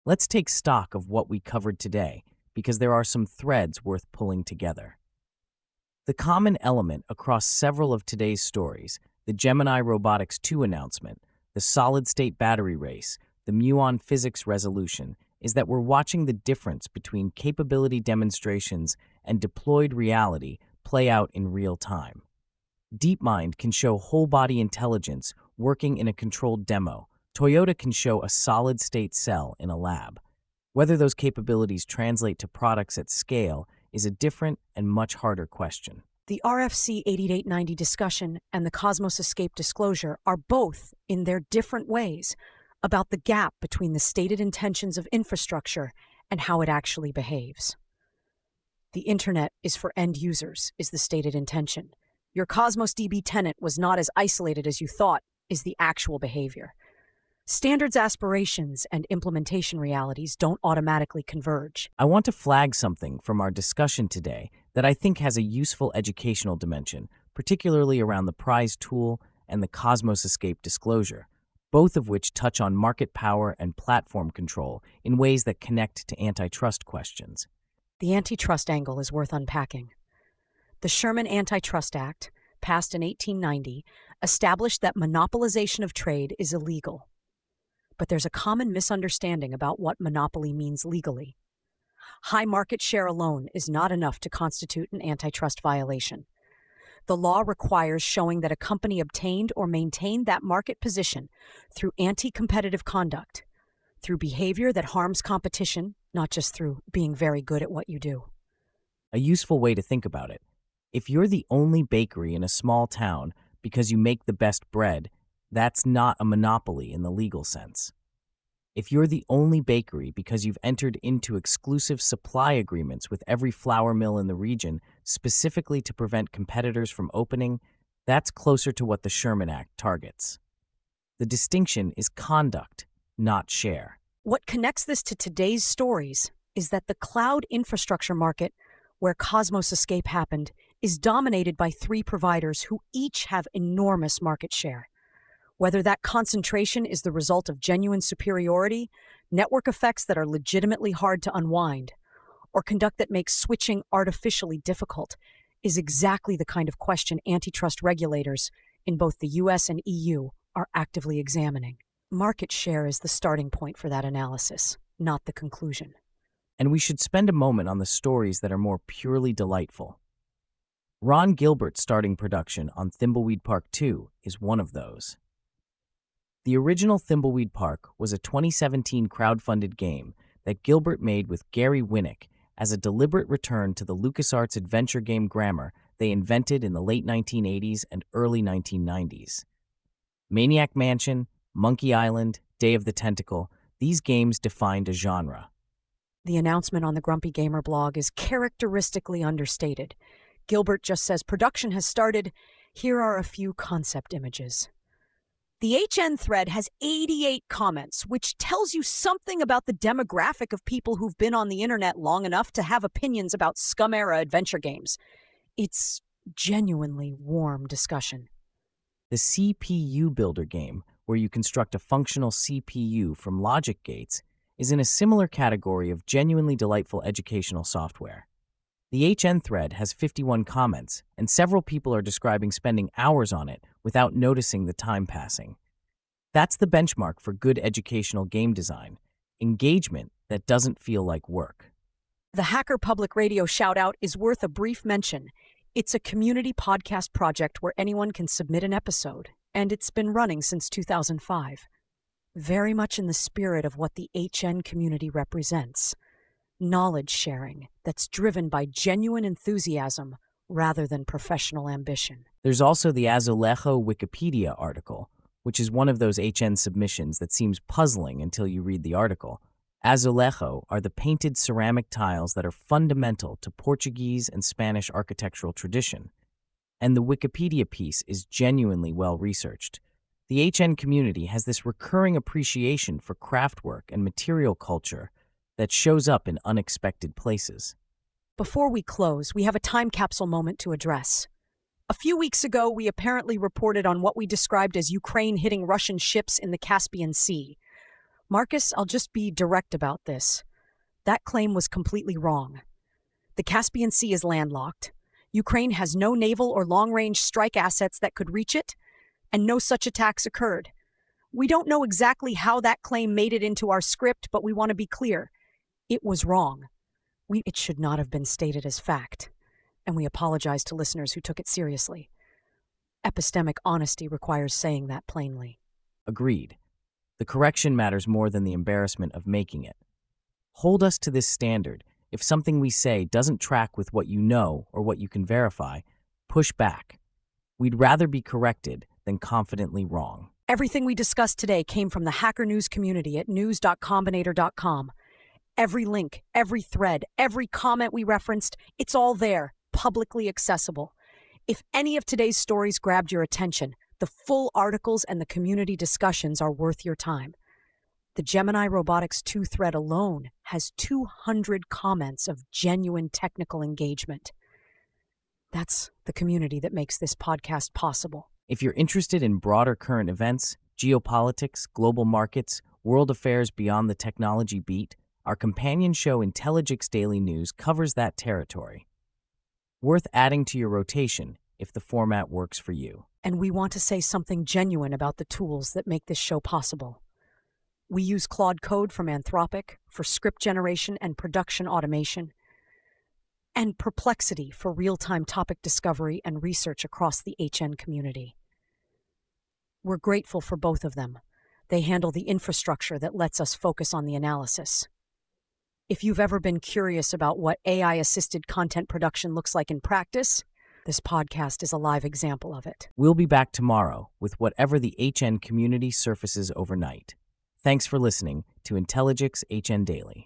Let's take stock of what we covered today, because there are some threads worth pulling together. The common element across several of today's stories, the Gemini Robotics 2 announcement, the solid-state battery race, the muon physics resolution, is that we're watching the difference between capability demonstrations and deployed reality play out in real time. DeepMind can show whole-body intelligence working in a controlled demo. Toyota can show a solid-state cell in a lab. Whether those capabilities translate to products at scale is a different and much harder question. The RFC 8890 discussion and the Cosmos Escape disclosure are both, in their different ways, about the gap between the stated intentions of infrastructure and how it actually behaves. The internet is for end users, is the stated intention. Your Cosmos DB tenant was not as isolated as you thought, is the actual behavior. Standards aspirations and implementation realities don't automatically converge. I want to flag something from our discussion today that I think has a useful educational dimension, particularly around the prize tool and the Cosmos Escape disclosure, both of which touch on market power and platform control in ways that connect to antitrust questions. The antitrust angle is worth unpacking. The Sherman Antitrust Act, passed in 1890, established that monopolization of trade is illegal. But there's a common misunderstanding about what monopoly means legally. High market share alone is not enough to constitute an antitrust violation. The law requires showing that a company obtained or maintained that market position through anti-competitive conduct, through behavior that harms competition, not just through being very good at what you do. A useful way to think about it: if you're the only bakery in a small town because you make the best bread, that's not a monopoly in the legal sense. If you're the only bakery because you've entered into exclusive supply agreements with every flour mill in the region specifically to prevent competitors from opening, that's closer to what the Sherman Act targets. The distinction is conduct, not share. What connects this to today's stories is that the cloud infrastructure market, where Cosmos Escape happened, is dominated by three providers who each have enormous market share. Whether that concentration is the result of genuine superiority, network effects that are legitimately hard to unwind, or conduct that makes switching artificially difficult, is exactly the kind of question antitrust regulators in both the US and EU are actively examining. Market share is the starting point for that analysis, not the conclusion. And we should spend a moment on the stories that are more purely delightful. Ron Gilbert starting production on Thimbleweed Park 2 is one of those. The original Thimbleweed Park was a 2017 crowdfunded game that Gilbert made with Gary Winnick as a deliberate return to the LucasArts adventure game grammar they invented in the late 1980s and early 1990s. Maniac Mansion, Monkey Island, Day of the Tentacle, these games defined a genre. The announcement on the Grumpy Gamer blog is characteristically understated. Gilbert just says production has started. Here are a few concept images. The HN thread has 88 comments, which tells you something about the demographic of people who've been on the internet long enough to have opinions about scum-era adventure games. It's genuinely warm discussion. The CPU Builder game, where you construct a functional CPU from logic gates, is in a similar category of genuinely delightful educational software. The HN thread has 51 comments, and several people are describing spending hours on it without noticing the time passing. That's the benchmark for good educational game design: engagement that doesn't feel like work. The Hacker Public Radio shout-out is worth a brief mention. It's a community podcast project where anyone can submit an episode, and it's been running since 2005. Very much in the spirit of what the HN community represents. Knowledge sharing that's driven by genuine enthusiasm rather than professional ambition. There's also the Azulejo Wikipedia article, which is one of those HN submissions that seems puzzling until you read the article. Azulejo are the painted ceramic tiles that are fundamental to Portuguese and Spanish architectural tradition, and the Wikipedia piece is genuinely well-researched. The HN community has this recurring appreciation for craftwork and material culture that shows up in unexpected places. Before we close, we have a time capsule moment to address. A few weeks ago, we apparently reported on what we described as Ukraine hitting Russian ships in the Caspian Sea. Marcus, I'll just be direct about this. That claim was completely wrong. The Caspian Sea is landlocked. Ukraine has no naval or long-range strike assets that could reach it, and no such attacks occurred. We don't know exactly how that claim made it into our script, but we want to be clear. It was wrong. It should not have been stated as fact, and we apologize to listeners who took it seriously. Epistemic honesty requires saying that plainly. Agreed. The correction matters more than the embarrassment of making it. Hold us to this standard. If something we say doesn't track with what you know or what you can verify, push back. We'd rather be corrected than confidently wrong. Everything we discussed today came from the Hacker News community at news.combinator.com. Every link, every thread, every comment we referenced, it's all there, publicly accessible. If any of today's stories grabbed your attention, the full articles and the community discussions are worth your time. The Gemini Robotics 2 thread alone has 200 comments of genuine technical engagement. That's the community that makes this podcast possible. If you're interested in broader current events, geopolitics, global markets, world affairs beyond the technology beat, our companion show Intelligix Daily News covers that territory. Worth adding to your rotation if the format works for you. And we want to say something genuine about the tools that make this show possible. We use Claude Code from Anthropic for script generation and production automation, and Perplexity for real-time topic discovery and research across the HN community. We're grateful for both of them. They handle the infrastructure that lets us focus on the analysis. If you've ever been curious about what AI-assisted content production looks like in practice, this podcast is a live example of it. We'll be back tomorrow with whatever the HN community surfaces overnight. Thanks for listening to Intelligix HN Daily.